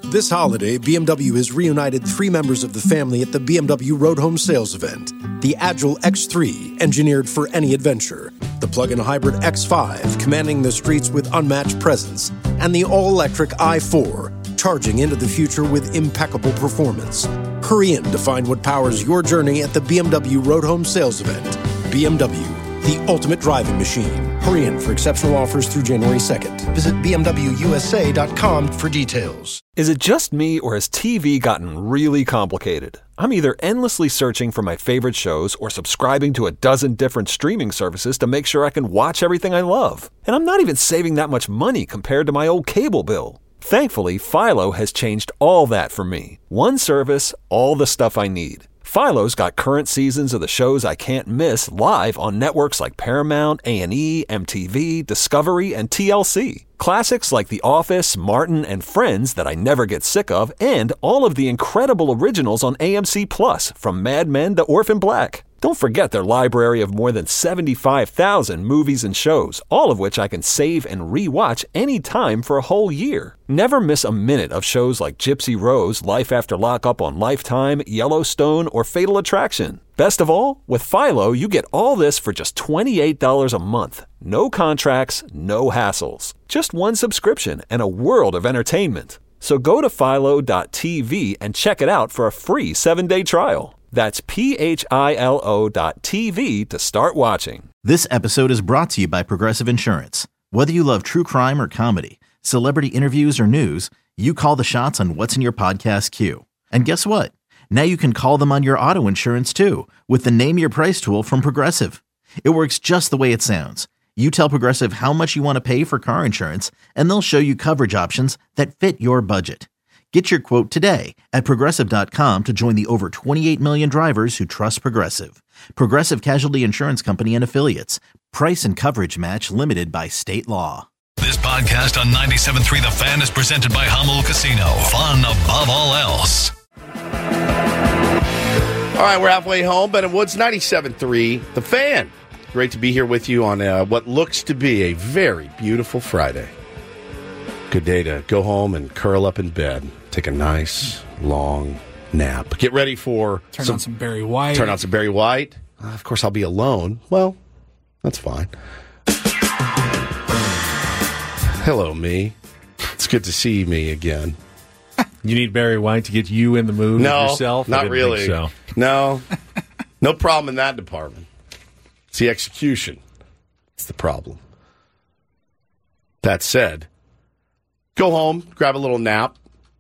This holiday, BMW has reunited 3 members of the family at the BMW Road Home Sales event. The Agile X3, engineered for any adventure. The plug-in hybrid X5, commanding the streets with unmatched presence. And the all-electric i4, charging into the future with impeccable performance. Hurry in to find what powers your journey at the BMW Road Home Sales event. BMW, the ultimate driving machine. Hurry in for exceptional offers through January 2nd. Visit BMWUSA.com for details. Is it just me, or has TV gotten really complicated? I'm either endlessly searching for my favorite shows or subscribing to a dozen different streaming services to make sure I can watch everything I love. And I'm not even saving that much money compared to my old cable bill. Thankfully, Philo has changed all that for me. One service, all the stuff I need. Philo's got current seasons of the shows I can't miss live on networks like Paramount, A&E, MTV, Discovery, and TLC. Classics like The Office, Martin, and Friends that I never get sick of, and all of the incredible originals on AMC Plus, from Mad Men to Orphan Black. Don't forget their library of more than 75,000 movies and shows, all of which I can save and re-watch anytime for a whole year. Never miss a minute of shows like Gypsy Rose, Life After Lockup on Lifetime, Yellowstone, or Fatal Attraction. Best of all, with Philo, you get all this for just $28 a month. No contracts, no hassles. Just one subscription and a world of entertainment. So go to philo.tv and check it out for a free 7-day trial. That's philo.tv to start watching. This episode is brought to you by Progressive Insurance. Whether you love true crime or comedy, celebrity interviews or news, you call the shots on what's in your podcast queue. And guess what? Now you can call them on your auto insurance too with the Name Your Price tool from Progressive. It works just the way it sounds. You tell Progressive how much you want to pay for car insurance, and they'll show you coverage options that fit your budget. Get your quote today at Progressive.com to join the over 28 million drivers who trust Progressive. Progressive Casualty Insurance Company and Affiliates. Price and coverage match limited by state law. This podcast on 97.3 The Fan is presented by Hummel Casino. Fun above all else. All right, we're halfway home. Ben and Woods, 97.3 The Fan. Great to be here with you on what looks to be a very beautiful Friday. Good day to go home and curl up in bed. Take a nice, long nap. Get ready for... Turn on some Barry White. Turn on some Barry White. Of course, I'll be alone. Well, that's fine. Hello, me. It's good to see me again. You need Barry White to get you in the mood yourself? Not really. So. No. No problem in that department. It's the execution. It's the problem. That said... Go home, grab a little nap,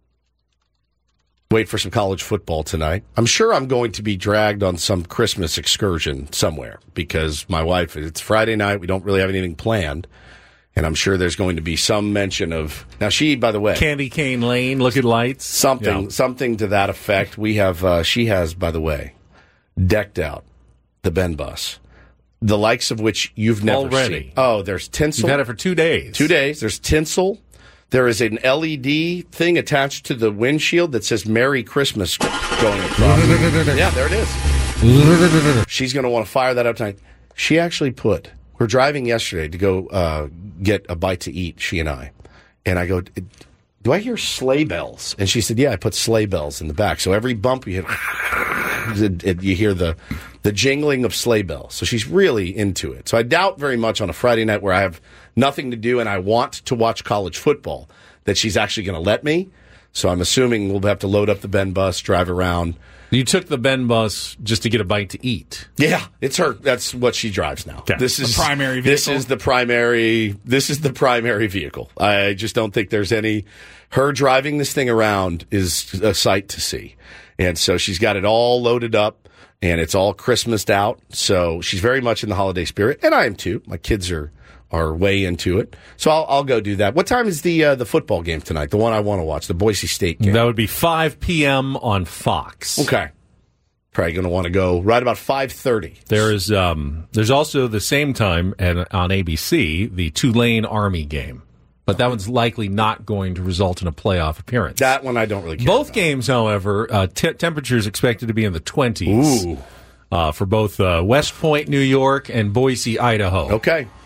wait for some college football tonight. I'm sure I'm going to be dragged on some Christmas excursion somewhere because my wife, it's Friday night, we don't really have anything planned, and I'm sure there's going to be some mention of, now she, by the way. Candy Cane Lane, look at lights. Something to that effect. We have, she has, by the way, decked out the Ben bus. The likes of which you've never seen. Oh, there's tinsel. You've had it for 2 days. 2 days. There's tinsel. There is an LED thing attached to the windshield that says Merry Christmas going across. Yeah, there it is. She's going to want to fire that up tonight. She actually we're driving yesterday to go get a bite to eat, she and I. And I go, do I hear sleigh bells? And she said, yeah, I put sleigh bells in the back. So every bump you hit, you hear the jingling of sleigh bells. So she's really into it. So I doubt very much on a Friday night where I have nothing to do and I want to watch college football that she's actually going to let me. So I'm assuming we'll have to load up the Ben bus, drive around. You took the Ben bus just to get a bite to eat. Yeah, it's her. That's what she drives now. Okay. This is the primary vehicle. This is the primary vehicle. I just don't think there's any. Her driving this thing around is a sight to see, and so she's got it all loaded up, and it's all Christmased out. So she's very much in the holiday spirit, and I am too. My kids are way into it. So I'll go do that. What time is the football game tonight? The one I want to watch, the Boise State game. That would be 5 p.m. on Fox. Okay. Probably going to want to go right about 5:30. There's also the same time on ABC, the Tulane Army game. But that one's likely not going to result in a playoff appearance. That one I don't really care Both about. games, however, temperatures expected to be in the 20s. Ooh. For both West Point, New York, and Boise, Idaho. Okay.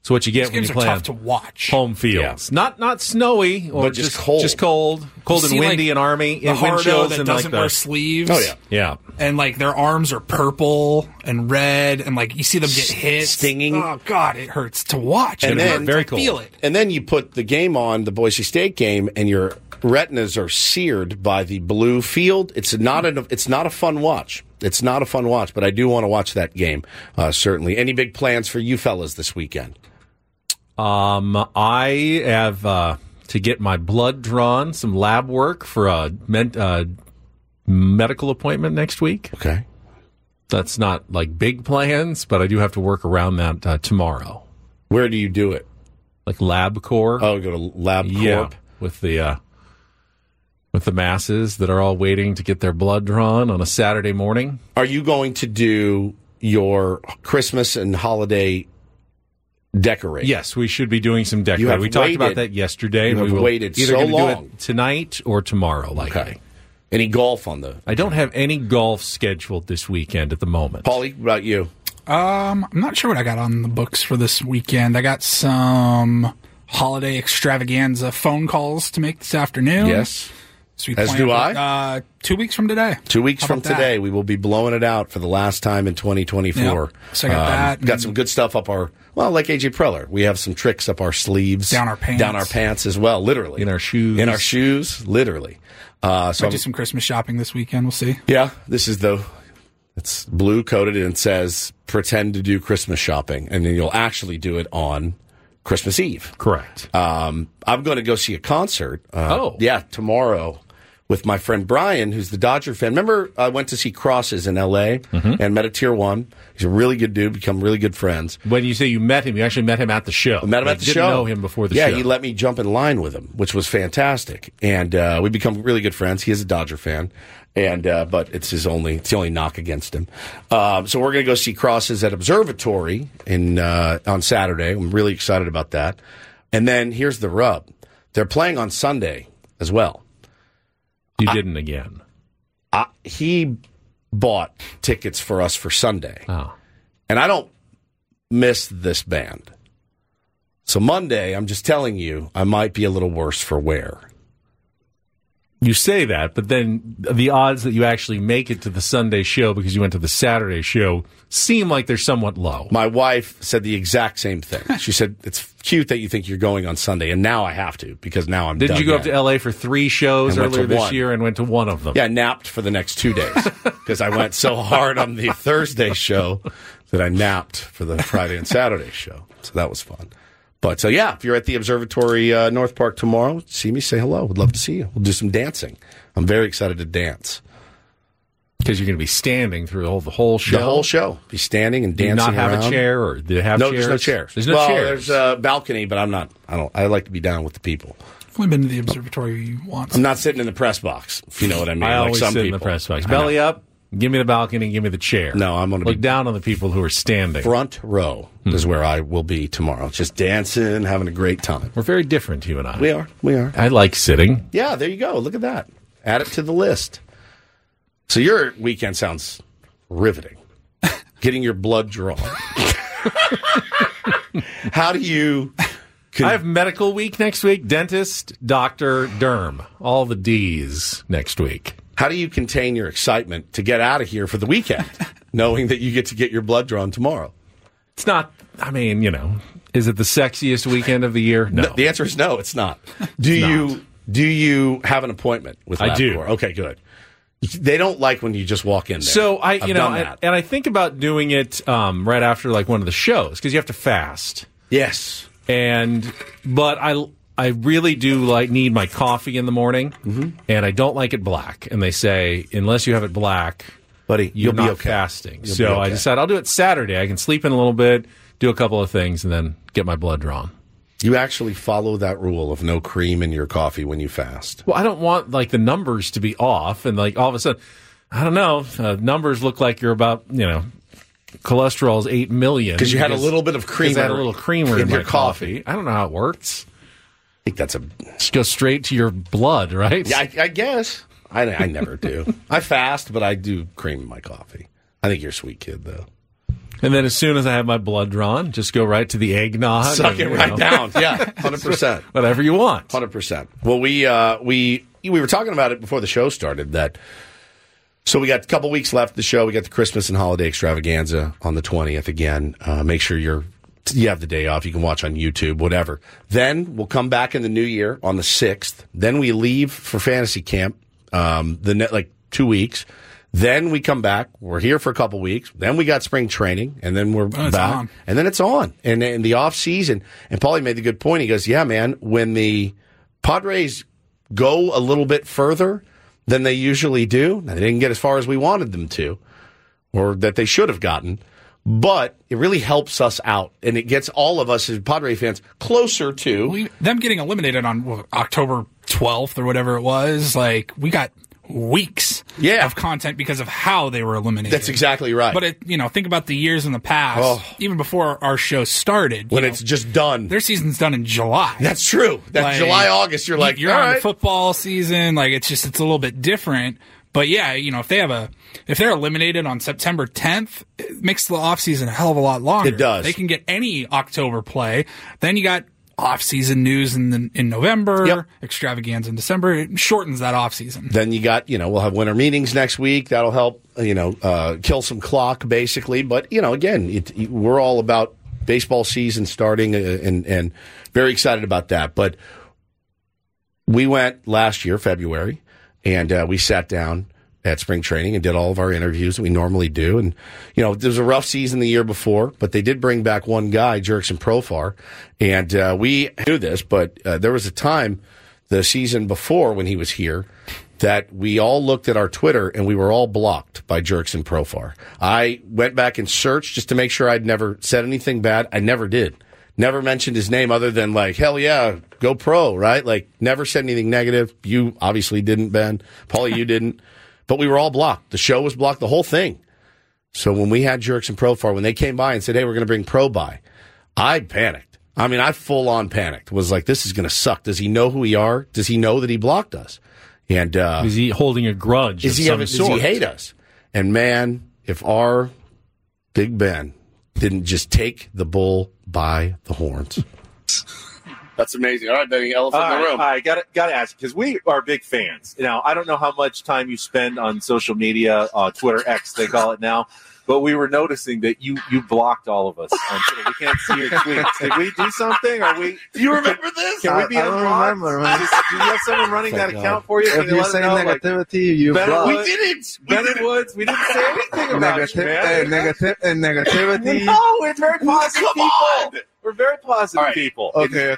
So what you get These when you games are play tough on to watch. home fields, not snowy or But just cold. just cold and See, windy like, and army, The and wind Hardo chills that and doesn't like wear sleeves. Oh, yeah. yeah. And like their arms are purple and red, and like you see them get hit, Stinging. Oh God, it hurts to watch. And it then- hurts. very I cold. feel it. And then you put the game on, the Boise State game, and your retinas are seared by the blue field. It's not a fun watch. It's not a fun watch, but I do want to watch that game, certainly. Any big plans for you fellas this weekend? I have to get my blood drawn, some lab work for a medical appointment next week. Okay. That's not like big plans, but I do have to work around that tomorrow. Where do you do it? Like LabCorp. Oh, go to LabCorp. Yeah, with the masses that are all waiting to get their blood drawn on a Saturday morning. Are you going to do your Christmas and holiday decorating? Yes, we should be doing some decorating. have We talked about waited- that yesterday. you and we have will waited either so gonna long. do it tonight or tomorrow, likely. Okay. Any golf on the... I don't have any golf scheduled this weekend at the moment. Paulie, what about you? I'm not sure what I got on the books for this weekend. I got some holiday extravaganza phone calls to make this afternoon. Yes. So we As plan do on- I. 2 weeks from today. 2 weeks How from about that? today, we will be blowing it out for the last time in 2024. Yep. So I got that. Got some good stuff up our, well, like AJ Preller. We have some tricks up our sleeves. Down our pants. Down our pants as well, literally. In our shoes. In our shoes, literally. So Might I'm- do some Christmas shopping this weekend. We'll see. yeah, this is it's blue coated and says pretend to do Christmas shopping. And then you'll actually do it on Christmas Eve. Correct. I'm going to go see a concert. Oh. Yeah, tomorrow with my friend Brian, who's the Dodger fan. Remember, I went to see Crosses in L.A. and met at Tier 1. He's a really good dude, become really good friends. When you say you met him, you actually met him at the show. I met him at the show. Didn't know him before the yeah, show. he let me jump in line with him, which was fantastic. And we become really good friends. He is a Dodger fan. And but it's the only knock against him. So we're going to go see Crosses at Observatory on Saturday. I'm really excited about that. And then here's the rub: they're playing on Sunday as well. You didn't again. He bought tickets for us for Sunday, Oh. and I don't miss this band. So Monday, I'm just telling you, I might be a little worse for wear. You say that, but then the odds that you actually make it to the Sunday show because you went to the Saturday show seem like they're somewhat low. My wife said the exact same thing. She said, it's cute that you think you're going on Sunday, and now I have to, because now I'm Didn't you dug go up in. to L.A. for 3 shows And went to earlier this one. year and went to one of them? Yeah, I napped for the next 2 days, because I went so hard on the Thursday show that I napped for the Friday and Saturday show. So that was fun. But yeah, if you're at the Observatory North Park tomorrow, see me, say hello. Would love to see you. We'll do some dancing. I'm very excited to dance. Because you're going to be standing through the whole show? The whole show. Be standing and Do you dancing not have around. a chair, or do they have No, chairs? there's no chairs. There's no chairs. There's a balcony, but I like to be down with the people. I've only been to the observatory once. I'm not sitting in the press box, if you know what I mean. I like always some sit people. in the press box. I know. Belly up, give me the balcony, give me the chair. No, I'm going to Look be down on the people who are standing. front row is where I will be tomorrow. Just dancing, having a great time. We're very different, you and I. We are. I like sitting. Yeah, there you go. Look at that. Add it to the list. So your weekend sounds riveting. Getting your blood drawn. How do you... I have medical week next week. Dentist, doctor, derm. All the D's next week. How do you contain your excitement to get out of here for the weekend, knowing that you get to get your blood drawn tomorrow? It's not, I mean, is it the sexiest weekend of the year? No. The answer is no, it's not. Do you have an appointment with I do. LabCorp? Okay, good. They don't like when you just walk in there. So I've done and that. I think about doing it right after like one of the shows because you have to fast. Yes. But I really do need my coffee in the morning, and I don't like it black. And they say unless you have it black, Buddy, you're you'll be not okay. fasting. You'll So be okay. I decided I'll do it Saturday. I can sleep in a little bit, do a couple of things, and then get my blood drawn. You actually follow that rule of no cream in your coffee when you fast. Well, I don't want the numbers to be off, and all of a sudden, I don't know, numbers look like you're about cholesterol's 8 million Because you had a little bit of creamer. I had a little creamer in your my coffee. I don't know how it works. I think that's Just go straight to your blood, right? Yeah, I guess. I never do. I fast, but I do cream in my coffee. I think you're a sweet kid, though. And then as soon as I have my blood drawn, just go right to the eggnog. Suck it right down. Yeah, 100%. Whatever you want. 100%. Well, we were talking about it before the show started. So we got a couple weeks left of the show. We got the Christmas and holiday extravaganza on the 20th again. Make sure you have the day off. You can watch on YouTube, whatever. Then we'll come back in the new year on the 6th. Then we leave for fantasy camp, 2 weeks. Then we come back. We're here for a couple weeks. Then we got spring training, and then we're back. On. And then it's on. And in the off season, and Paulie made the good point. He goes, "Yeah, man, when the Padres go a little bit further than they usually do, they didn't get as far as we wanted them to, or that they should have gotten." But it really helps us out, and it gets all of us as Padre fans closer to them getting eliminated on October 12th or whatever it was. Like, we got weeks of content because of how they were eliminated. That's exactly right. But think about the years in the past, even before our show started, when it's just done. Their season's done in July. That's true. That's July, August. You're like, you're all on right. the football season. Like, it's a little bit different. But yeah, if they're eliminated on September 10th, it makes the offseason a hell of a lot longer. It does. They can get any October play. Then you got off-season news in November, extravaganza in December. It shortens that off-season. Then you got, we'll have winter meetings next week. That'll help, kill some clock, basically. But, again, we're all about baseball season starting and very excited about that. But we went last year, February, and we sat down at spring training and did all of our interviews that we normally do. And, there was a rough season the year before, but they did bring back one guy, Jurickson Profar. And we knew this, but there was a time the season before when he was here that we all looked at our Twitter and we were all blocked by Jurickson Profar. I went back and searched just to make sure I'd never said anything bad. I never did. Never mentioned his name other than like, hell yeah, go pro, right? Like, never said anything negative. You obviously didn't, Ben. Paulie, you didn't. But we were all blocked. The show was blocked, the whole thing. So when we had Jurickson Profar, when they came by and said, hey, we're going to bring Pro by, I panicked. I mean, I full-on panicked. Was like, this is going to suck. Does he know who we are? Does he know that he blocked us? And is he holding a grudge of some sort? Does he hate us? And man, if our Big Ben didn't just take the bull by the horns. That's amazing. All right, Benny, elephant in the room. I got to ask, because we are big fans. Now, I don't know how much time you spend on social media, Twitter, X, they call it now, but we were noticing that you blocked all of us on Twitter. We can't see your tweets. Did we do something? Do you remember this? Can we be unblocked? Do you have someone running that account for you? If you say negativity, you block. We didn't. Bennett Woods, we didn't say anything about you, man. Negativity. No, we're very positive people. We're very positive people. Okay.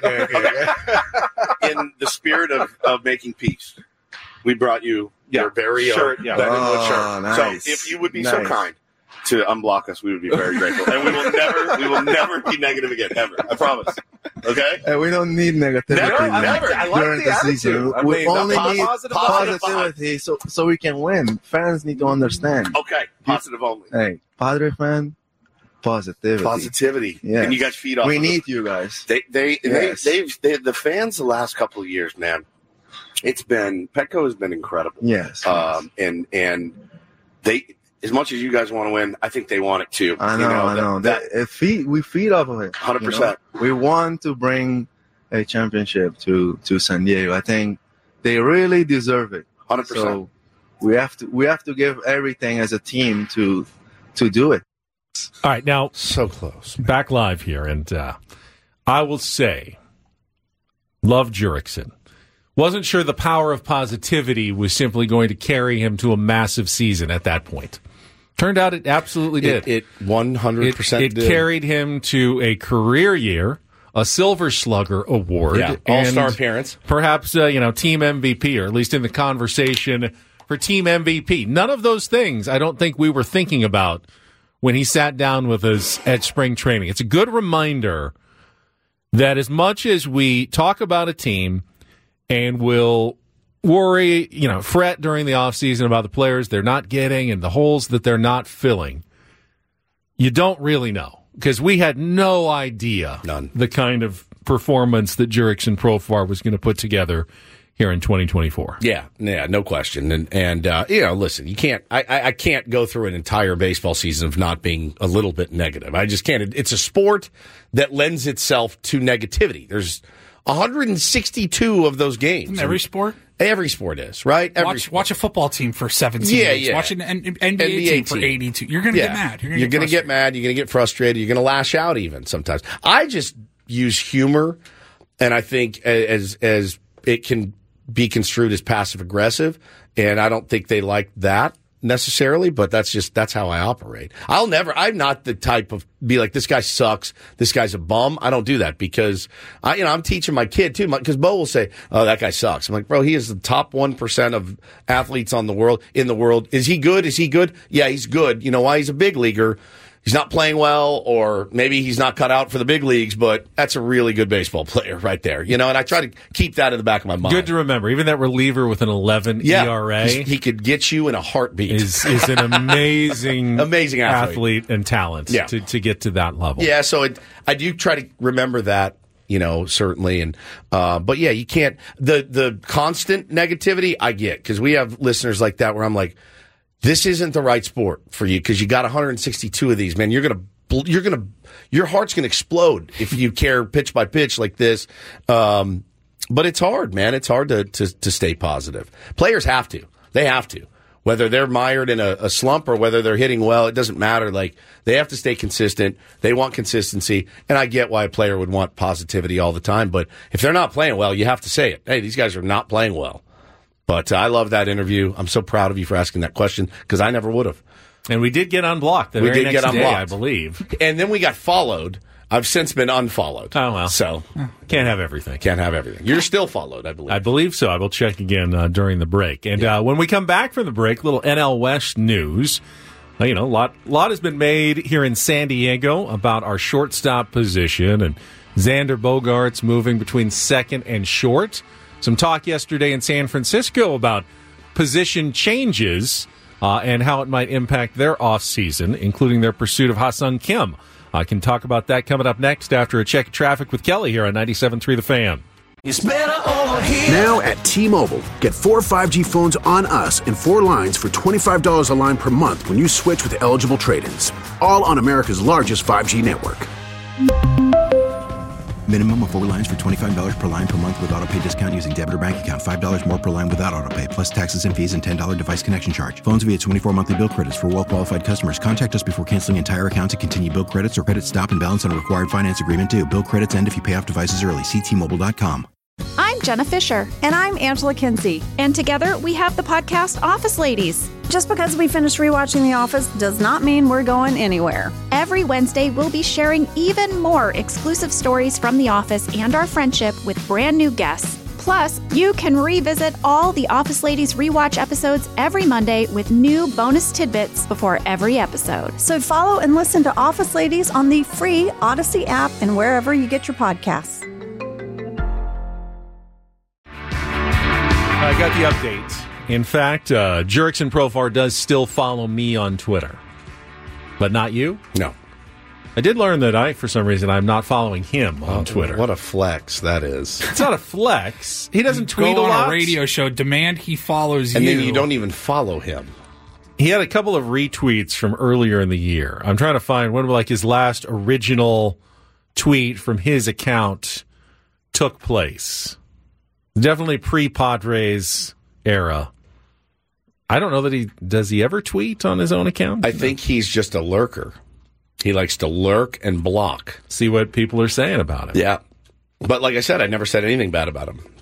In the spirit of making peace, we brought you your very own Ben and Wood shirt. Nice. So if you would be so kind to unblock us, we would be very grateful. And we will never be negative again, ever. I promise. Okay? We don't need negativity. Never. I like during the season. We only need positivity so we can win. Fans need to understand. Okay. Positive only. Hey, Padre fan, positivity. Yeah. And you guys feed off. We need you guys. The fans the last couple of years, man. Petco has been incredible. Yes. And they, as much as you guys want to win, I think they want it too. I know. We feed off of it. 100%. We want to bring a championship to San Diego. I think they really deserve it. 100%. So we have to give everything as a team to do it. All right, now so close. Back live here, and I will say, love Jurickson. Wasn't sure the power of positivity was simply going to carry him to a massive season at that point. Turned out it absolutely did. It 100% did. It carried him to a career year, a Silver Slugger award, All-Star appearance, perhaps team MVP, or at least in the conversation for team MVP. None of those things I don't think we were thinking about when he sat down with us at spring training. It's a good reminder that as much as we talk about a team and will worry, fret during the offseason about the players they're not getting and the holes that they're not filling, you don't really know, because we had no idea the kind of performance that Jurickson Profar was going to put together here in 2024. Yeah, no question. And listen, you can't. I can't go through an entire baseball season of not being a little bit negative. I just can't. It's a sport that lends itself to negativity. There's 162 of those games. Isn't every sport? Every sport is, right? Watch a football team for 7 seasons. Yeah. Watch an NBA team for 82. You're going to get mad. You're going to get mad. You're going to get frustrated. You're going to lash out even sometimes. I just use humor, and I think as it can be construed as passive aggressive, and I don't think they like that necessarily, but that's how I operate. I'm not the type of be like, this guy sucks, this guy's a bum. I don't do that because I'm teaching my kid too, because Bo will say, oh, that guy sucks. I'm like, bro, he is the top 1% of athletes in the world. Is he good? Yeah, he's good. You know why? He's a big leaguer. He's not playing well, or maybe he's not cut out for the big leagues, but that's a really good baseball player right there. And I try to keep that in the back of my mind. Good to remember. Even that reliever with an 11 ERA. He could get you in a heartbeat. Is an amazing amazing athlete and talent to get to that level. Yeah, so I do try to remember that, certainly. And but yeah, you can't. The constant negativity I get, because we have listeners like that where I'm like, this isn't the right sport for you because you got 162 of these, man. Your heart's gonna explode if you care pitch by pitch like this. But it's hard, man. It's hard to stay positive. Players have to. They have to. Whether they're mired in a slump or whether they're hitting well, it doesn't matter. Like, they have to stay consistent. They want consistency. And I get why a player would want positivity all the time. But if they're not playing well, you have to say it. Hey, these guys are not playing well. But I love that interview. I'm so proud of you for asking that question because I never would have. And we did get unblocked the very next day, I believe. And then we got followed. I've since been unfollowed. Oh, well. So can't have everything. You're still followed, I believe. I believe so. I will check again during the break. And when we come back from the break, little NL West news. A lot has been made here in San Diego about our shortstop position and Xander Bogaerts moving between second and short. Some talk yesterday in San Francisco about position changes and how it might impact their offseason, including their pursuit of Ha-Seong Kim. I can talk about that coming up next after a check of traffic with Kelly here on 97.3 The Fan. It's better over here. Now at T-Mobile, get 4 5G phones on us and 4 lines for $25 a line per month when you switch with eligible trade-ins. All on America's largest 5G network. Minimum of 4 lines for $25 per line per month with autopay discount using debit or bank account. $5 more per line without autopay, plus taxes and fees and $10 device connection charge. Phones via 24 monthly bill credits for well-qualified customers. Contact us before canceling entire account to continue bill credits or credit stop and balance on required finance agreement due. Bill credits end if you pay off devices early. See T-Mobile.com. I'm Jenna Fisher. And I'm Angela Kinsey. And together we have the podcast Office Ladies. Just because we finished rewatching The Office does not mean we're going anywhere. Every Wednesday, we'll be sharing even more exclusive stories from The Office and our friendship with brand new guests. Plus, you can revisit all the Office Ladies rewatch episodes every Monday with new bonus tidbits before every episode. So follow and listen to Office Ladies on the free Odyssey app and wherever you get your podcasts. I got the update. In fact, Jurickson Profar does still follow me on Twitter. But not you? No. I did learn that for some reason, I'm not following him on Twitter. What a flex that is. It's not a flex. He doesn't tweet a lot. Go on a radio show, demand he follows you. And then you don't even follow him. He had a couple of retweets from earlier in the year. I'm trying to find when his last original tweet from his account took place. Definitely pre-Padres era. I don't know that does he ever tweet on his own account? I think he's just a lurker. He likes to lurk and block. See what people are saying about him. Yeah. But like I said, I never said anything bad about him.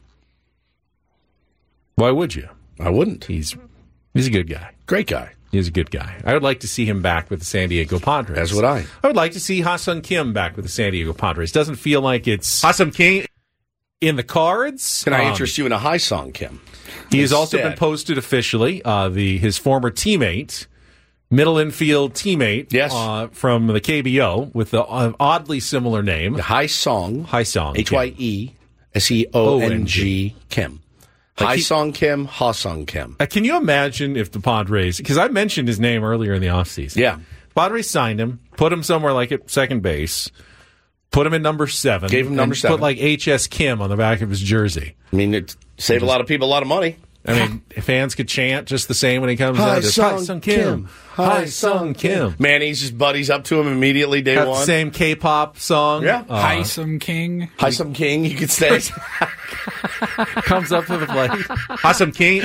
Why would you? I wouldn't. He's a good guy. Great guy. He's a good guy. I would like to see him back with the San Diego Padres. As would I. I would like to see Ha-Seong Kim back with the San Diego Padres. Doesn't feel like it's Ha-Seong Kim in the cards. Can I interest you in a Ha-Seong Kim? He has also been posted officially. His former teammate, middle infield teammate, yes, from the KBO with the oddly similar name, Ha-Seong. Ha-Seong. HYESEONG Kim. Ha-Seong Kim, Ha-Seong Kim. Can you imagine if the Padres? Because I mentioned his name earlier in the offseason. Yeah, Padres signed him, put him somewhere like at second base. Put him in number 7. Gave him number 7. Put like HS Kim on the back of his jersey. I mean, Save a lot of people a lot of money. I mean, fans could chant just the same when he comes out. Hi Sung Kim. Hi Sung Kim. Manny's just buddies up to him immediately day Got one. the same K-pop song. Yeah. Hi Sung King. Hi Sung King, you could say. Comes up to the plate. Hi Sung King.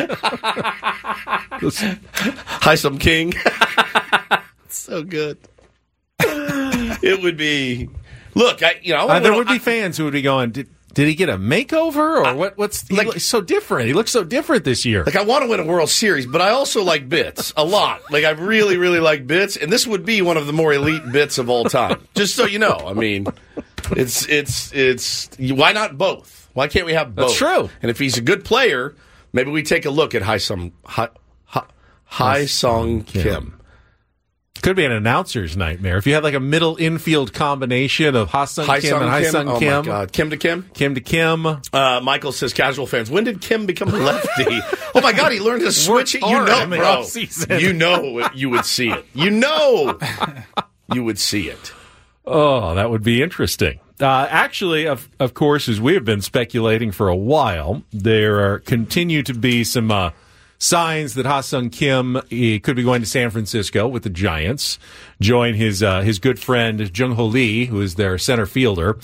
Hi Sung King. So good. It would be. Look, there would be fans who would be going, Did he get a makeover or what? What's he looks so different? He looks so different this year. Like, I want to win a World Series, but I also like bits a lot. Like, I really, really like bits, and this would be one of the more elite bits of all time. Just so you know, I mean, it's why not both? Why can't we have both? That's true. And if he's a good player, maybe we take a look at Hi Sung Kim. Could be an announcer's nightmare. If you had like a middle infield combination of Ha Sung Kim and Hi Sung Kim. Oh, my God. Kim to Kim? Kim to Kim. Michael says, casual fans, when did Kim become a lefty? Oh, my God, he learned to switch it. You know, bro. You know you would see it. You know you would see it. Oh, that would be interesting. Actually, of course, as we have been speculating for a while, there continue to be some signs that Ha Sung Kim could be going to San Francisco with the Giants, join his good friend Jung Ho Lee, who is their center fielder.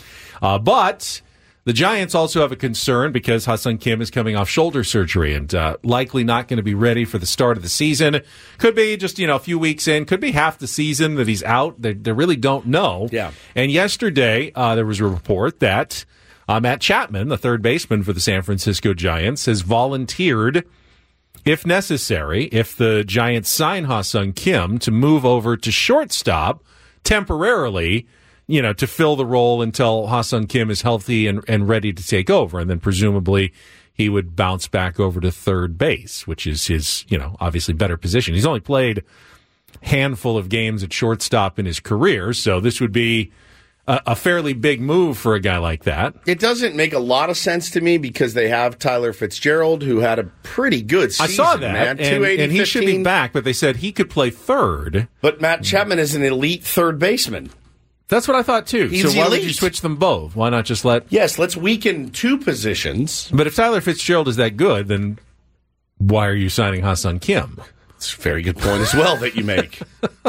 But the Giants also have a concern because Ha Sung Kim is coming off shoulder surgery and likely not going to be ready for the start of the season. Could be just a few weeks in, could be half the season that he's out. They really don't know. Yeah. And yesterday there was a report that Matt Chapman, the third baseman for the San Francisco Giants, has volunteered, if necessary, if the Giants sign Ha Sung Kim, to move over to shortstop temporarily, to fill the role until Ha Sung Kim is healthy and ready to take over. And then presumably he would bounce back over to third base, which is his, obviously better position. He's only played a handful of games at shortstop in his career, so this would be a fairly big move for a guy like that. It doesn't make a lot of sense to me because they have Tyler Fitzgerald, who had a pretty good season. I saw that, man. And he should be back, but they said he could play third. But Matt Chapman is an elite third baseman. That's what I thought, too. He's so why elite. would you switch them both? Why not just let... Yes, let's weaken two positions. But if Tyler Fitzgerald is that good, then why are you signing Ha Sung Kim? It's a very good point as well that you make.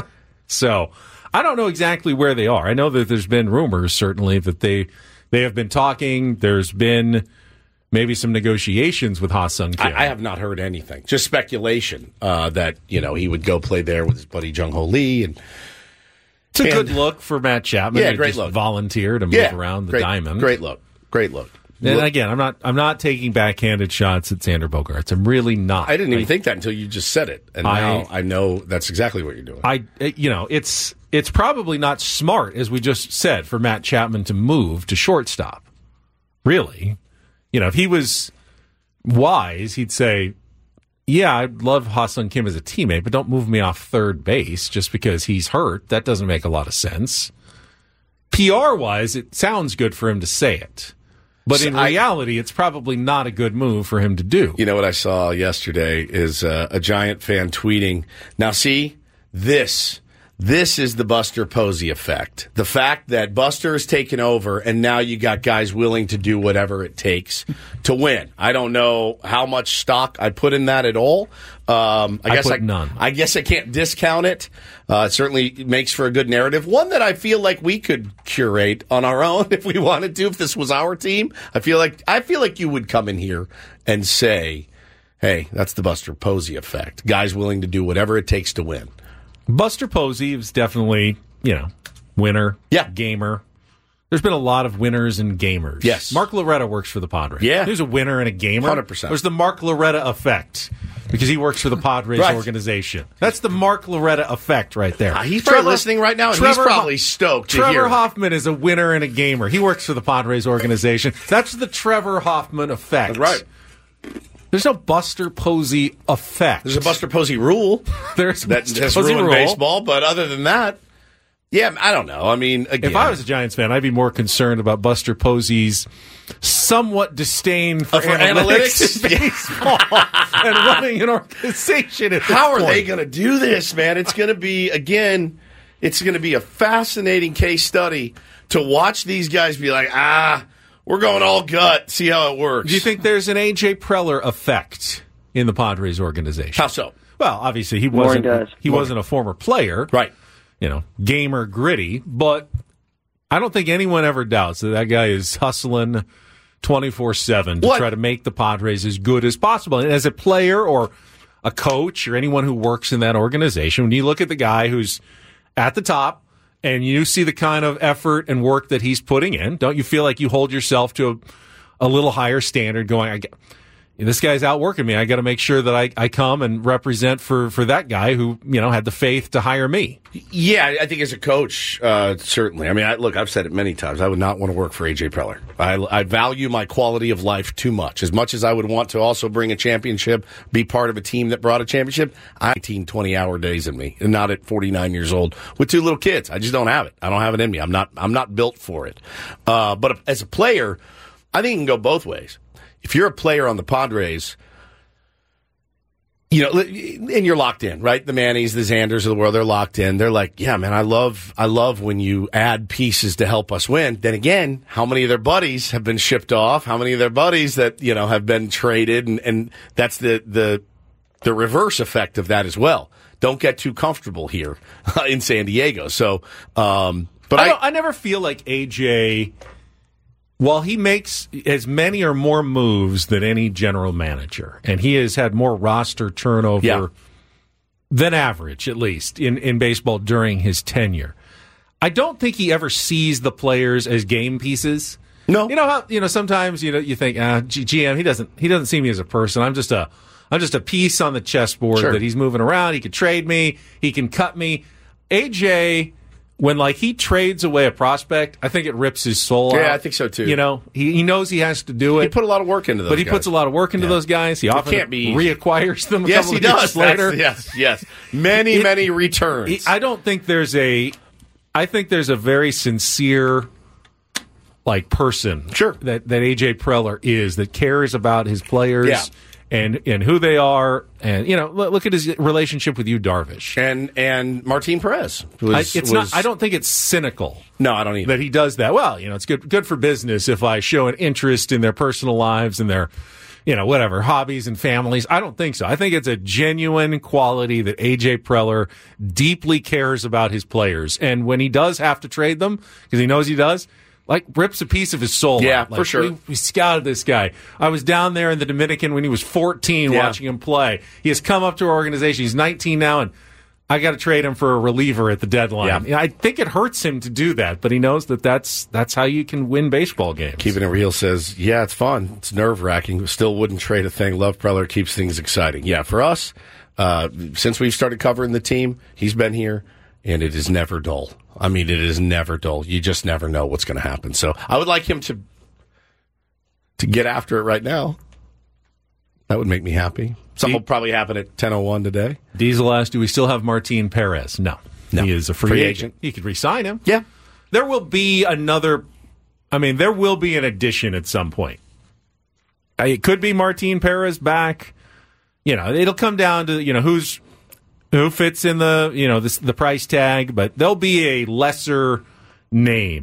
So... I don't know exactly where they are. I know that there's been rumors, certainly, that they have been talking. There's been maybe some negotiations with Ha Sung Kim. I have not heard anything. Just speculation that, he would go play there with his buddy Jung Ho Lee. And it's a good look for Matt Chapman. Yeah, to great just look. Volunteer to move around the diamond. Great look. Great look. And again, I'm not taking backhanded shots at Xander Bogaerts. I'm really not. I didn't even think that until you just said it, and now I know that's exactly what you're doing. It's probably not smart, as we just said, for Matt Chapman to move to shortstop. Really, if he was wise, he'd say, "Yeah, I'd love Ha Sung Kim as a teammate, but don't move me off third base just because he's hurt. That doesn't make a lot of sense." PR-wise, it sounds good for him to say it. But in reality, it's probably not a good move for him to do. You know what I saw yesterday is a Giant fan tweeting, now see, this is the Buster Posey effect. The fact that Buster has taken over and now you got guys willing to do whatever it takes to win. I don't know how much stock I put in that at all. I put none. I guess I can't discount it. It certainly makes for a good narrative. One that I feel like we could curate on our own if we wanted to, if this was our team. I feel like you would come in here and say, hey, that's the Buster Posey effect. Guys willing to do whatever it takes to win. Buster Posey is definitely, winner, gamer. There's been a lot of winners and gamers. Yes. Mark Loretta works for the Padres. Yeah. He's a winner and a gamer. 100%. There's the Mark Loretta effect because he works for the Padres organization. That's the Mark Loretta effect right there. He's probably listening right now, and he's probably stoked to hear. Trevor Hoffman is a winner and a gamer. He works for the Padres organization. That's the Trevor Hoffman effect. That's right. There's no Buster Posey effect. There's a Buster Posey rule. There's that has ruined baseball, but other than that, yeah, I don't know. I mean, again, if I was a Giants fan, I'd be more concerned about Buster Posey's somewhat disdain for analytics in baseball and running an organization. How are they going to do this, man? It's going to be, again, it's going to be a fascinating case study to watch these guys be like, We're going all gut. See how it works. Do you think there's an A.J. Preller effect in the Padres organization? How so? Well, obviously he wasn't a former player. Right. Gamer gritty, but I don't think anyone ever doubts that guy is hustling 24/7 to try to make the Padres as good as possible. And as a player or a coach or anyone who works in that organization, when you look at the guy who's at the top and you see the kind of effort and work that he's putting in, don't you feel like you hold yourself to a little higher standard going, this guy's outworking me. I got to make sure that I come and represent for that guy who, had the faith to hire me. Yeah, I think as a coach, certainly. I mean, I've said it many times. I would not want to work for A.J. Preller. I value my quality of life too much. As much as I would want to also bring a championship, be part of a team that brought a championship, I have 18, 20-hour days in me, and not at 49 years old with 2 little kids. I just don't have it. I don't have it in me. I'm not built for it. But as a player, I think it can go both ways. If you're a player on the Padres, and you're locked in, right? The Mannies, the Xanders of the world, they're locked in. They're like, yeah, man, I love when you add pieces to help us win. Then again, how many of their buddies have been shipped off? How many of their buddies that, have been traded? And that's the reverse effect of that as well. Don't get too comfortable here in San Diego. So, but I never feel like AJ, while he makes as many or more moves than any general manager, and he has had more roster turnover than average, at least, in baseball during his tenure, I don't think he ever sees the players as game pieces. No. You know how, sometimes, you think, GM, he doesn't see me as a person. I'm just a piece on the chessboard that he's moving around. He could trade me. He can cut me. AJ, when he trades away a prospect, I think it rips his soul out. Yeah, I think so too. He knows he has to do it. He put a lot of work into those guys. But he puts a lot of work into those guys. He often reacquires them a couple of years later. Yes. Many returns. I think there's a very sincere person that AJ Preller is, that cares about his players and who they are, and look at his relationship with you, Darvish, and Martin Perez. I don't think it's cynical. No, I don't either. That he does that. Well, it's good for business if I show an interest in their personal lives and their, whatever, hobbies and families. I don't think so. I think it's a genuine quality that AJ Preller deeply cares about his players, and when he does have to trade them, because he knows he does, rips a piece of his soul out. For sure. We scouted this guy. I was down there in the Dominican when he was 14 watching him play. He has come up to our organization. He's 19 now, and I got to trade him for a reliever at the deadline. Yeah. I think it hurts him to do that, but he knows that's how you can win baseball games. Keeping It Real says, yeah, it's fun. It's nerve-wracking. Still wouldn't trade a thing. Love Preller, keeps things exciting. Yeah, for us, since we've started covering the team, he's been here, and it is never dull. I mean, it is never dull. You just never know what's going to happen. So I would like him to get after it right now. That would make me happy. Something will probably happen at 10:01 today. Diesel asked, do we still have Martin Perez? No. He is a free agent. You could re-sign him. Yeah. There will be there will be an addition at some point. It could be Martin Perez back. It'll come down to, who fits in the the price tag, but there'll be a lesser name.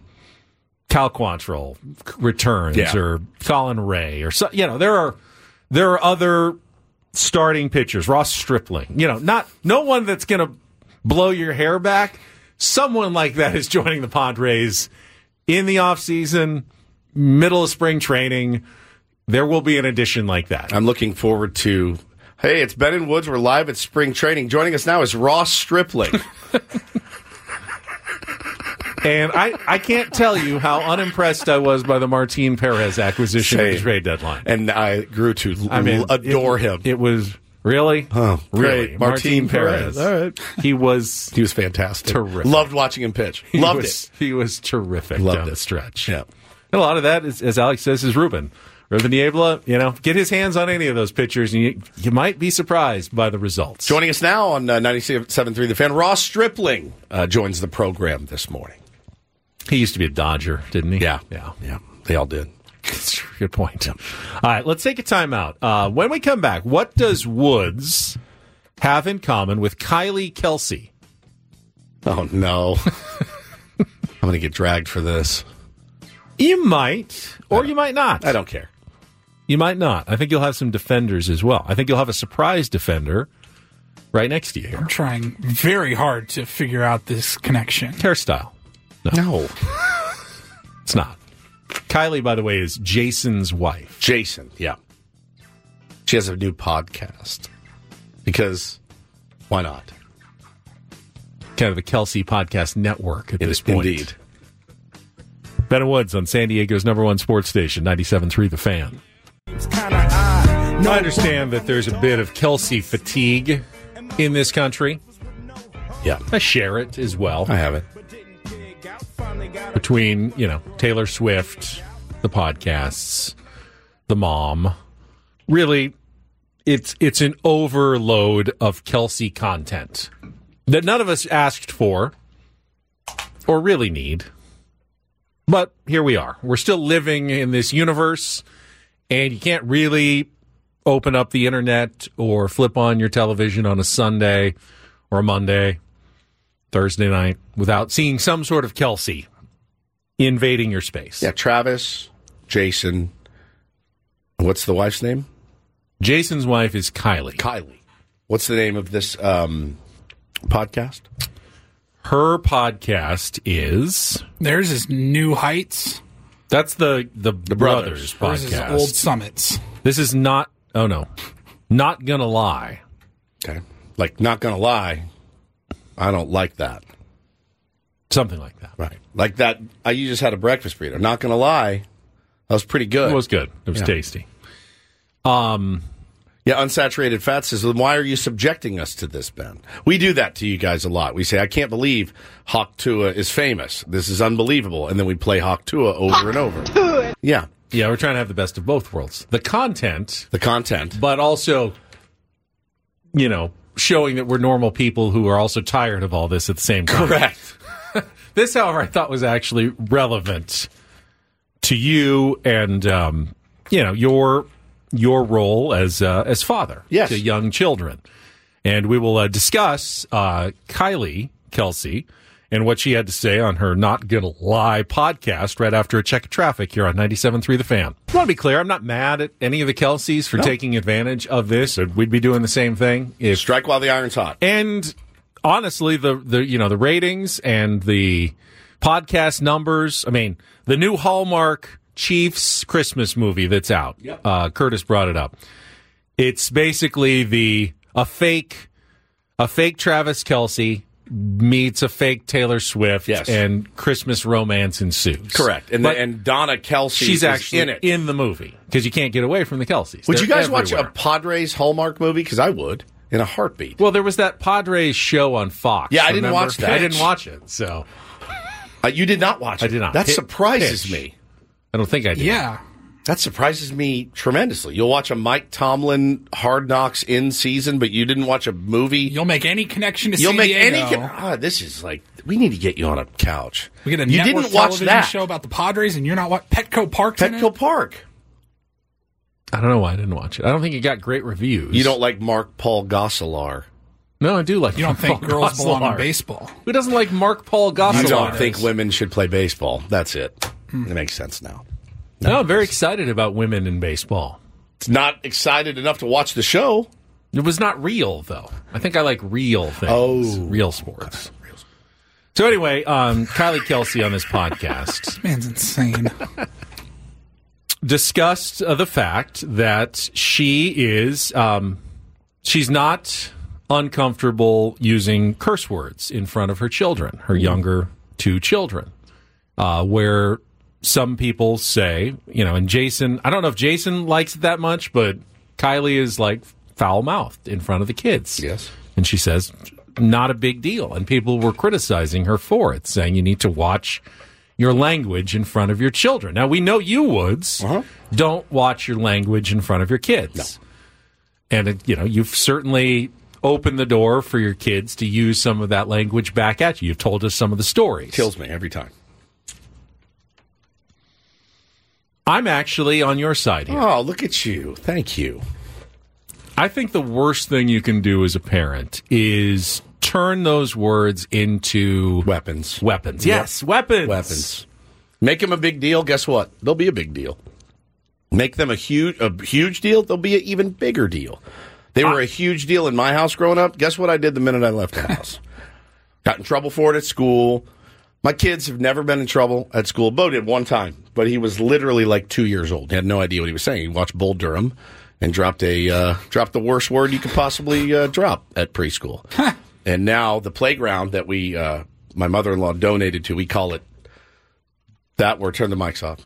Cal Quantrill returns, or Colin Ray, or so. There are other starting pitchers. Ross Stripling. No one that's going to blow your hair back. Someone like that is joining the Padres in the offseason, middle of spring training. There will be an addition like that. I'm looking forward to. Hey, it's Ben and Woods. We're live at spring training. Joining us now is Ross Stripling. And I can't tell you how unimpressed I was by the Martin Perez acquisition at the trade deadline. And I grew to adore him. It was really? Oh, really. Great. Martin Perez. All right. He was fantastic. Terrific. Loved watching him pitch. Loved it. He was terrific down the stretch. Yeah. And a lot of that, as Alex says, is Ruben Niebla, get his hands on any of those pitchers, and you might be surprised by the results. Joining us now on 97.3 The Fan, Ross Stripling joins the program this morning. He used to be a Dodger, didn't he? Yeah. They all did. Good point. Yeah. All right, let's take a timeout. When we come back, what does Woods have in common with Kylie Kelsey? Oh, no. I'm going to get dragged for this. You might, or you might not. I don't care. You might not. I think you'll have some defenders as well. I think you'll have a surprise defender right next to you here. I'm trying very hard to figure out this connection. Hairstyle. No. It's not. Kylie, by the way, is Jason's wife. Jason, yeah. She has a new podcast. Because why not? Kind of the Kelsey Podcast Network at this point. Indeed. Ben and Woods on San Diego's #1 sports station, 97.3 The Fan. I understand that there's a bit of Kelsey fatigue in this country. Yeah. I share it as well. I have it. Between, Taylor Swift, the podcasts, the mom. Really, it's an overload of Kelsey content that none of us asked for or really need. But here we are. We're still living in this universe, and you can't really open up the internet or flip on your television on a Sunday or a Monday, Thursday night, without seeing some sort of Kelsey invading your space. Yeah, Travis, Jason. What's the wife's name? Jason's wife is Kylie. Kylie. What's the name of this podcast? Her podcast is... Theirs is New Heights. That's the Brothers podcast. Hers is Old Summits. This is not... Oh, no. Not Gonna Lie. Okay. Like, Not Gonna Lie. I don't like that. Something like that. Right. Like that, you just had a breakfast burrito. Not Gonna Lie. That was pretty good. It was good. It was tasty. Yeah, Unsaturated Fat says, why are you subjecting us to this, Ben? We do that to you guys a lot. We say, I can't believe Hawk Tua is famous. This is unbelievable. And then we play Hawk Tua over and over. Yeah. Yeah, we're trying to have the best of both worlds. The content. But also, showing that we're normal people who are also tired of all this at the same time. Correct. This, however, I thought was actually relevant to you and, your role as father to young children. And we will discuss Kylie Kelsey and what she had to say on her Not Gonna Lie podcast right after a check of traffic here on 97.3 The Fan. I want to be clear, I'm not mad at any of the Kelseys for taking advantage of this. We'd be doing the same thing. Strike while the iron's hot. And honestly, the ratings and the podcast numbers, I mean, the new Hallmark Chiefs Christmas movie that's out. Yep. Curtis brought it up. It's basically a fake Travis Kelce meets a fake Taylor Swift, and Christmas romance ensues. Correct. And Donna Kelce she's actually in it. In the movie, because you can't get away from the Kelceys. Would you guys everywhere. watch a Padres Hallmark movie? Because I would, in a heartbeat. Well, there was that Padres show on Fox. Yeah, I didn't watch that. I didn't watch it, so... you did not watch it? I did not. That surprises me. I don't think I did. Yeah. That surprises me tremendously. You'll watch a Mike Tomlin Hard Knocks in season, but you didn't watch a movie. You'll make any connection to San Diego. This is like, we need to get you on a couch. We get a you network didn't watch television that show about the Padres, and you're not what Petco Park. Petco Park. I don't know why I didn't watch it. I don't think it got great reviews. You don't like Mark Paul Gosselaar. No, I do like. You don't think girls Gosselaar. belong in baseball? Who doesn't like Mark Paul Gosselaar? You don't think women should play baseball? That's it. It makes sense now. No, I'm very excited about women in baseball. It's not excited enough to watch the show. It was not real, though. I think I like real things. Real sports. So anyway, Kylie Kelsey on this podcast. This man's insane. Discussed the fact that she is, she's not uncomfortable using curse words in front of her children, her younger two children, where some people say, and Jason, I don't know if Jason likes it that much, but Kylie is like foul-mouthed in front of the kids. Yes. And she says, not a big deal. And people were criticizing her for it, saying you need to watch your language in front of your children. Now, we know you, Woods, don't watch your language in front of your kids. No. And, you've certainly opened the door for your kids to use some of that language back at you. You've told us some of the stories. Kills me every time. I'm actually on your side here. Oh, look at you. Thank you. I think the worst thing you can do as a parent is turn those words into... Weapons. Yes, weapons. Weapons. Make them a big deal. Guess what? They'll be a big deal. Make them a huge deal. They'll be an even bigger deal. They were a huge deal in my house growing up. Guess what I did the minute I left the house? Got in trouble for it at school. My kids have never been in trouble at school. Bo did one time, but he was literally like 2 years old. He had no idea what he was saying. He watched Bull Durham and dropped the worst word you could possibly drop at preschool. And now the playground that my mother-in-law donated to, we call it that word. Turn the mics off.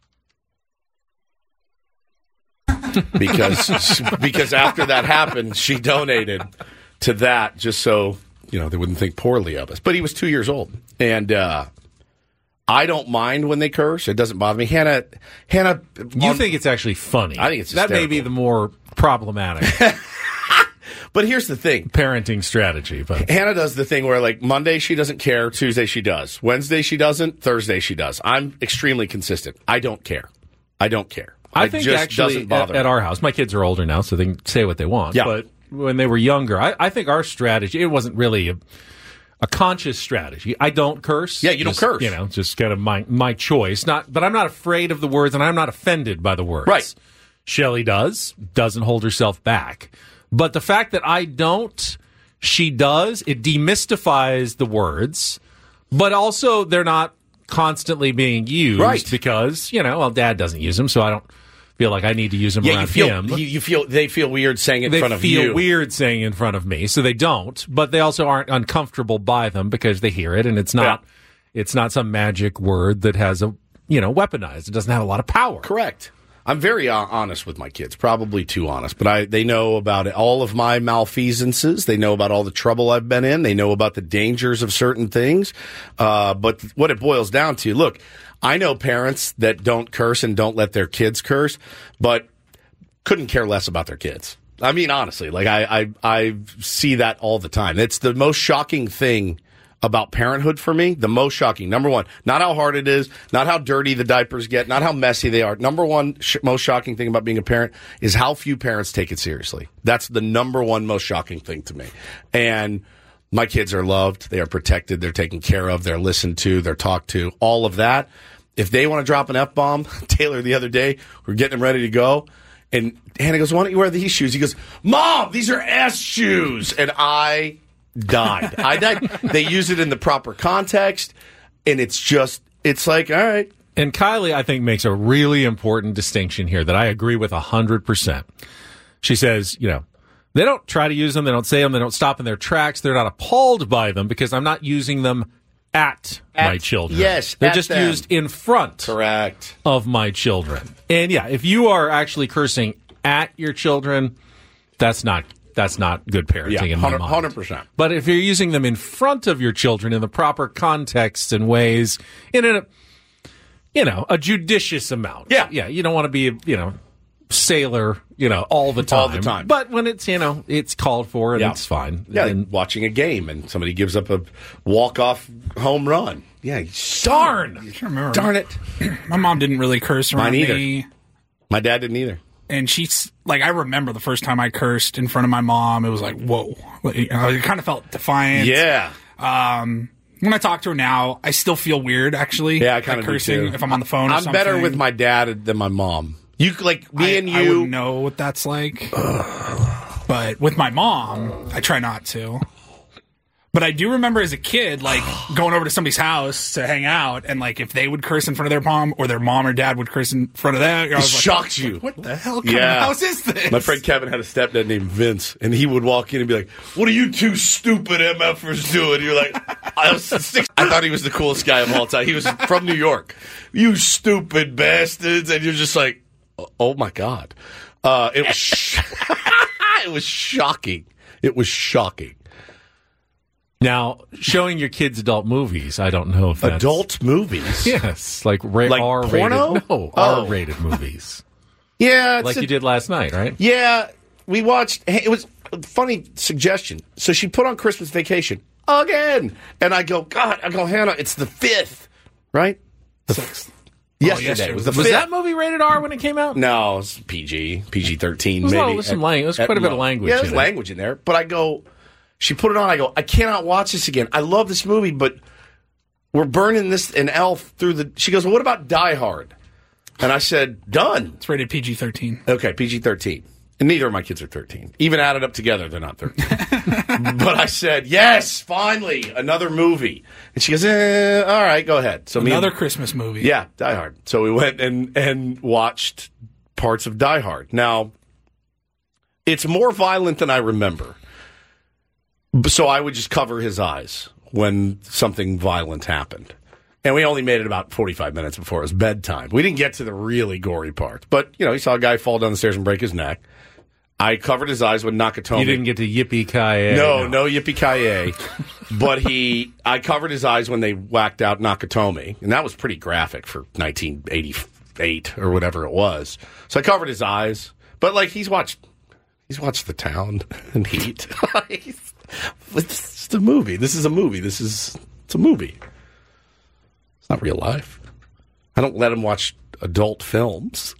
because after that happened, she donated to that just so they wouldn't think poorly of us. But he was 2 years old, and I don't mind when they curse. It doesn't bother me. Hannah, you think it's actually funny? I think it's that hysterical. may be the more problematic. But here's the thing. Parenting strategy. But Hannah does the thing where, like, Monday she doesn't care, Tuesday she does. Wednesday she doesn't, Thursday she does. I'm extremely consistent. I don't care. I think just actually doesn't bother at me. our house, my kids are older now, so they can say what they want. Yeah. But when they were younger, I think our strategy, it wasn't really a conscious strategy. I don't curse. Yeah, you don't curse. Just kind of my choice. But I'm not afraid of the words, and I'm not offended by the words. Right. Shelley doesn't hold herself back. But the fact that I don't, she does, it demystifies the words, but also they're not constantly being used. Right. Because, Dad doesn't use them, so I don't feel like I need to use them around him. They feel weird saying it in front of you. They feel weird saying it in front of me, so they don't. But they also aren't uncomfortable by them because they hear it, and it's not some magic word that has weaponized. It doesn't have a lot of power. Correct. I'm very honest with my kids, probably too honest, but they know about all of my malfeasances. They know about all the trouble I've been in. They know about the dangers of certain things. But what it boils down to, look, I know parents that don't curse and don't let their kids curse, but couldn't care less about their kids. I mean, honestly, like I see that all the time. It's the most shocking thing about parenthood for me. The most shocking. Number one, not how hard it is, not how dirty the diapers get, not how messy they are. Number one most shocking thing about being a parent is how few parents take it seriously. That's the number one most shocking thing to me. And my kids are loved. They are protected. They're taken care of. They're listened to. They're talked to. All of that. If they want to drop an F-bomb, Taylor the other day, we're getting them ready to go. And Hannah goes, why don't you wear these shoes? He goes, Mom, these are S shoes. And I died. They use it in the proper context, and it's like, all right. And Kylie, I think, makes a really important distinction here that I agree with 100%. She says, they don't try to use them, they don't say them, they don't stop in their tracks, they're not appalled by them because I'm not using them at my children. Yes, they're just used in front Correct. of my children. And yeah, if you are actually cursing at your children, that's not good parenting in my mind. 100%. But if you're using them in front of your children in the proper contexts and ways, in a judicious amount. Yeah. Yeah, you don't want to be sailor, all the time. All the time. But when it's, it's called for and it's fine. Yeah, And watching a game and somebody gives up a walk-off home run. Yeah, darn. Darn it. My mom didn't really curse around Mine either. me. My dad didn't either. And she's like, I remember the first time I cursed in front of my mom. It was like, whoa. It kind of felt defiant. Yeah. When I talk to her now, I still feel weird, actually. Yeah, I kind of cursing do too. if I'm on the phone or I'm something. better with my dad than my mom. You like me and you. I wouldn't know what that's like. But with my mom, I try not to. But I do remember as a kid, like, going over to somebody's house to hang out, and, like, if they would curse in front of their mom, or their mom or dad would curse in front of them, I was like, shocks you. What the hell kind of house is this? My friend Kevin had a stepdad named Vince, and he would walk in and be like, "What are you two stupid MFers doing?" You're like, I was 6. I thought he was the coolest guy of all time. He was from New York. You stupid bastards. And you're just like, oh my God. It was it was shocking. It was shocking. Now, showing your kids adult movies, I don't know if that's... Adult movies? Yes, like Like R-rated. porno? No, R-rated movies. Yeah. Like you did last night, right? Yeah. We watched... It was a funny suggestion. So she put on Christmas Vacation again. And I go, Hannah, it's the 5th, right? The 6th. Yesterday was the 5th. Was that movie rated R when it came out? No, it was PG-13 There's maybe. There's quite a bit of language Yeah, there's in it. language in there. But I go... She put it on. I go, I cannot watch this again. I love this movie, but We're burning an Elf through the... She goes, well, what about Die Hard? And I said, done. It's rated PG-13. Okay, PG-13. And neither of my kids are 13. Even added up together, they're not 13. But I said, yes, finally, another movie. And she goes, all right, go ahead. So another Christmas movie. Yeah, Die Hard. So we went and watched parts of Die Hard. Now, it's more violent than I remember. So I would just cover his eyes when something violent happened. And we only made it about 45 minutes before it was bedtime. We didn't get to the really gory part. But, you saw a guy fall down the stairs and break his neck. I covered his eyes with Nakatomi. You didn't get to yippee-ki-yay. No yippee-ki-yay. But I covered his eyes when they whacked out Nakatomi. And that was pretty graphic for 1988 or whatever it was. So I covered his eyes. But, he's watched The Town and Heat. It's a movie. This is a movie. It's a movie. It's not real life. I don't let him watch adult films.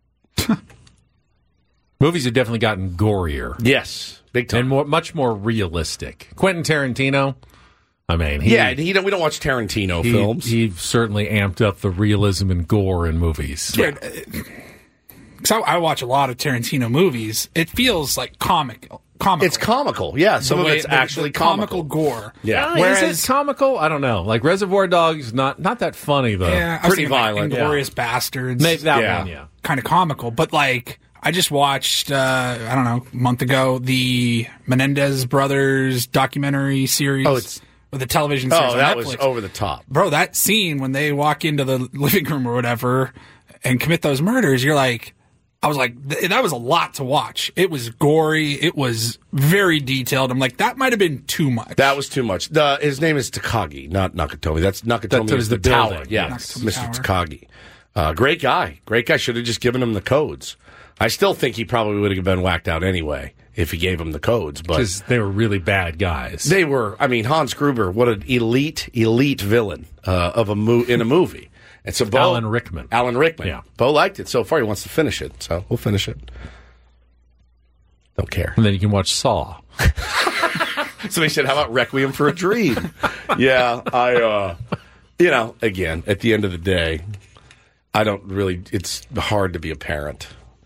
Movies have definitely gotten gorier. Yes, big time. And much more realistic. Quentin Tarantino, I mean... we don't watch Tarantino films. He certainly amped up the realism and gore in movies. Yeah. Because I watch a lot of Tarantino movies. It feels like comical. It's comical, yeah. Some of it's actually comical gore. Yeah. Is it comical? I don't know. Like Reservoir Dogs, not that funny, though. Yeah, pretty violent. Inglourious Bastards. Maybe that one, yeah. Kind of comical. But, I just watched, I don't know, a month ago, the Menendez Brothers documentary series. Oh, it's... With the television series on that Netflix. Was over the top. Bro, that scene when they walk into the living room or whatever and commit those murders, you're like... I was like, that was a lot to watch. It was gory. It was very detailed. I'm like, that might have been too much. That was too much. His name is Takagi, not Nakatomi. Nakatomi is the tower. Yes, Mr. Takagi. Great guy. Great guy. Should have just given him the codes. I still think he probably would have been whacked out anyway if he gave him the codes. Because they were really bad guys. They were. I mean, Hans Gruber, what an elite villain in a movie. And so Alan Rickman. Yeah. Bo liked it so far. He wants to finish it, so we'll finish it. Don't care. And then you can watch Saw. Somebody said, how about Requiem for a Dream? Yeah, again, at the end of the day, it's hard to be a parent.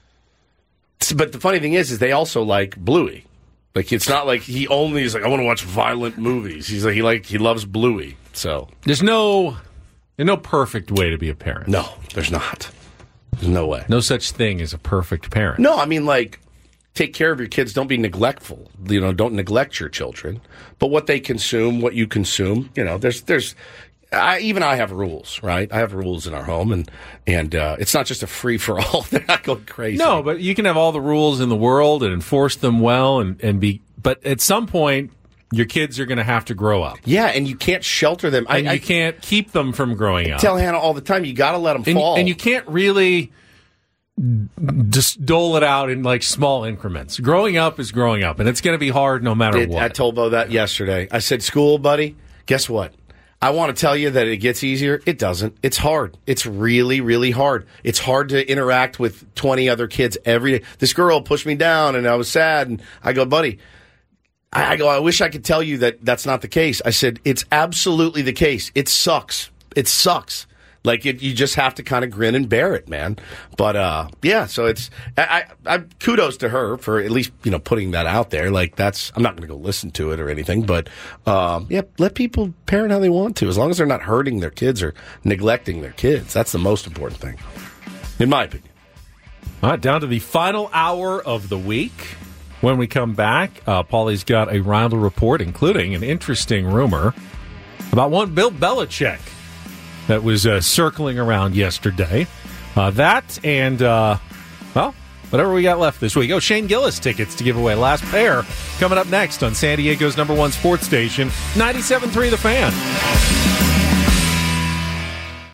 But the funny thing is they also like Bluey. It's not like he only is like, I want to watch violent movies. He's like, he loves Bluey, so. There's no perfect way to be a parent. No, there's not. There's no way. No such thing as a perfect parent. No, I mean, take care of your kids. Don't be neglectful. Don't neglect your children. But what they consume, what you consume, there's. I have rules, right? I have rules in our home, and it's not just a free for all. They're not going crazy. No, but you can have all the rules in the world and enforce them well, and be. But at some point, your kids are going to have to grow up. Yeah, and you can't shelter them. And you can't keep them from growing up. I tell Hannah all the time, you got to let them fall. And you can't really just dole it out in small increments. Growing up is growing up, and it's going to be hard no matter what. I told Bo that yesterday. I said, school, buddy, guess what? I want to tell you that it gets easier. It doesn't. It's hard. It's really, really hard. It's hard to interact with 20 other kids every day. This girl pushed me down, and I was sad, and I go, buddy, I wish I could tell you that that's not the case. I said, it's absolutely the case. It sucks. It sucks. You just have to kind of grin and bear it, man. But, so it's, I kudos to her for at least, putting that out there. I'm not going to go listen to it or anything, but, let people parent how they want to, as long as they're not hurting their kids or neglecting their kids. That's the most important thing, in my opinion. All right, down to the final hour of the week. When we come back, Paulie's got a round of report, including an interesting rumor about one Bill Belichick that was circling around yesterday. That and, whatever we got left this week. Shane Gillis tickets to give away. Last pair coming up next on San Diego's #1 sports station, 97.3 The Fan.